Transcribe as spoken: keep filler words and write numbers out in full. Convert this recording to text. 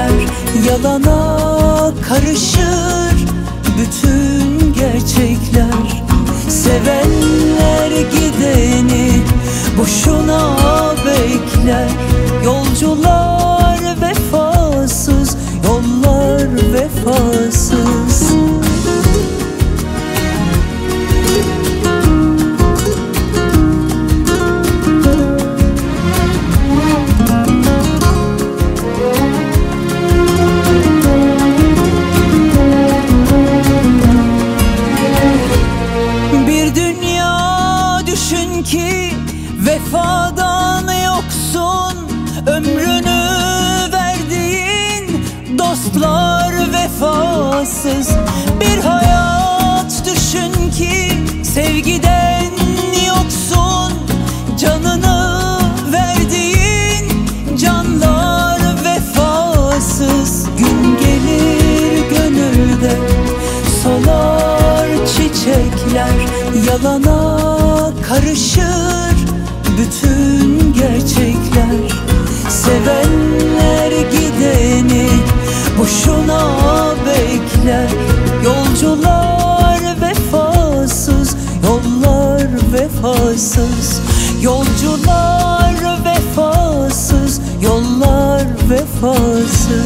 çiçekler, yalana karışır bütün gerçekler. Sevenler gideni boşuna bekler. Yolcular vefasız, yollar vefasız. Bir dünya düşün ki vefadan yoksun, ömrünü verdiğin dostlar vefasız. Bir hayat düşün ki sevgiden yoksun, canını verdiğin canlar vefasız. Gün gelir gönülde solar çiçekler, yalana karışır bütün gerçekler. Sevenler gideni boşuna bekler. Yolcular vefasız, yollar vefasız. Yolcular vefasız, yollar vefasız.